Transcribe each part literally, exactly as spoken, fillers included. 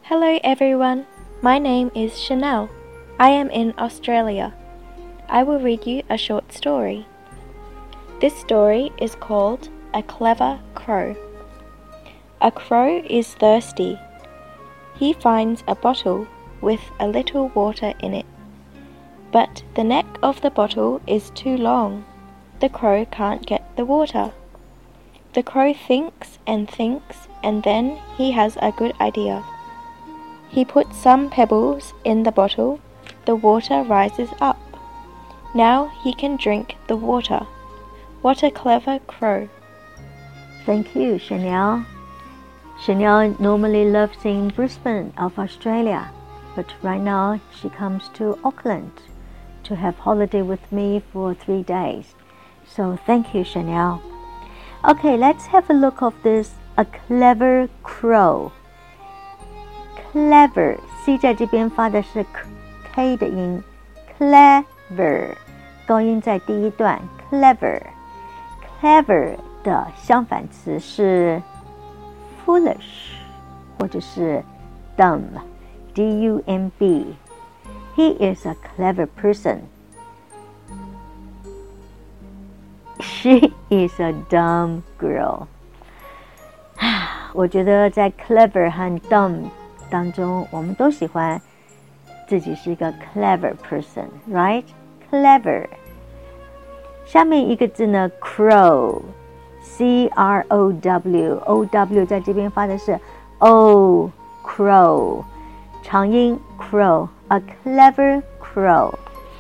Hello everyone, my name is Chanel. I am in Australia. I will read you a short story. This story is called A Clever Crow. A crow is thirsty. He finds a bottle with a little water in it. But the neck of the bottle is too long. The crow can't get the water. The crow thinks and thinks, and then he has a good idea. He puts some pebbles in the bottle. The water rises up. Now he can drink the water. What a clever crow. Thank you, Chanel. Chanel normally lives in Brisbane of Australia, but right now she comes to Auckland to have holiday with me for three days. So thank you, Chanel. Okay, let's have a look of this A Clever Crow. Clever, C 在这边发的是 K 的音 Clever 高音在第一段 Clever Clever 的相反词是 Foolish 或者是 Dumb D U M B He is a clever person. She is a dumb girl. 我觉得在 clever 和 dumb 当中，我们都喜欢自己是一个 clever person, right? Clever. 下面一个字呢 crow, C R O W, O W 在这边发的是 O, crow, 长音 crow, a clever crow.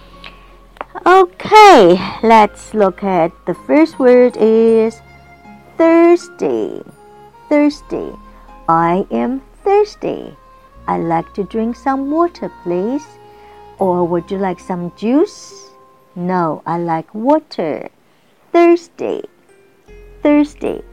Okay, let's look at the first word is thirsty. Thirsty. I am thirsty. I'd like to drink some water, please. Or would you like some juice? No, I like water. Thirsty. Thirsty.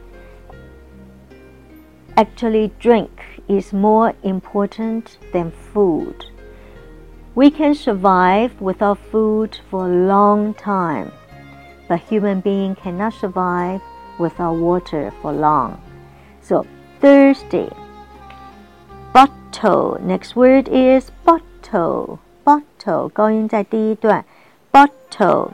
Actually, drink is more important than food. We can survive without food for a long time, but human being cannot survive without water for long. So, thirsty. Bottle. Next word is bottle. Bottle. 高音在第一段 Bottle.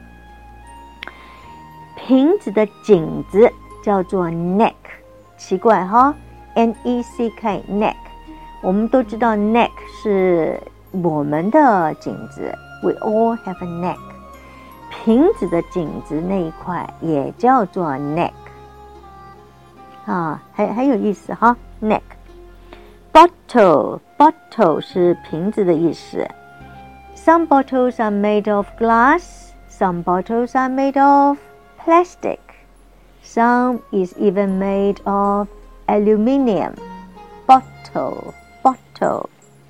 瓶子的颈子叫做 neck. 奇怪哈 N E C K neck. 我们都知道 neck 是我们的颈子 We all have a neck. 瓶子的颈子那一块也叫做 neck. 啊，还还有意思哈 neck. Bottle, bottle 是瓶子的意思。Some bottles are made of glass. Some bottles are made of plastic. Some is even made of aluminium. Bottle, bottle.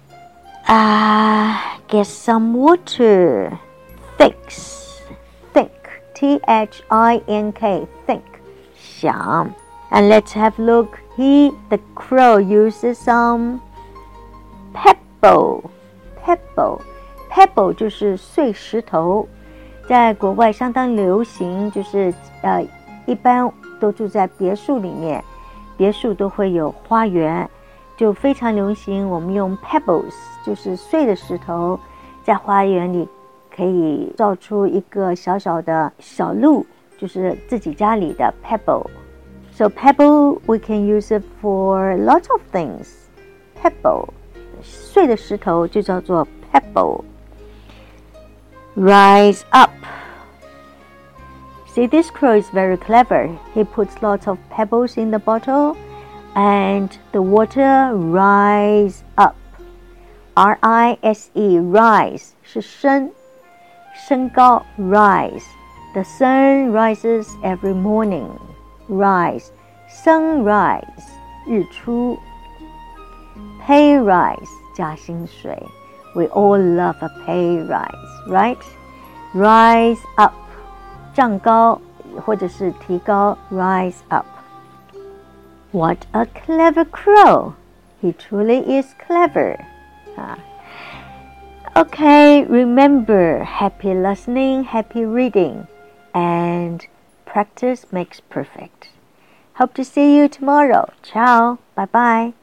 Ah, get some water. Thinks, think. T H I N K, think. 想。And let's have a look. He, the crow, uses some pebble. Pebble. Pebble 就是碎石头，在国外相当流行，就是呃，一般都住在别墅里面，别墅都会有花园，就非常流行。我们用 pebbles， 就是碎的石头，在花园里可以造出一个小小的小路，就是自己家里的 pebble。So pebble, we can use it for lots of things. Pebble. 碎的石头就叫做 pebble. Rise up. See, this crow is very clever. He puts lots of pebbles in the bottle and the water rise up. R I S E, rise 是升，升高 rise. The sun rises every morning. Rise, sunrise, 日出 Pay rise, 加薪水 We all love a pay rise, right? Rise up, 涨高或者是提高 Rise up. What a clever crow! He truly is clever. Ah. Okay, remember, happy listening, happy reading, and practice makes perfect. Hope to see you tomorrow. Ciao. Bye-bye.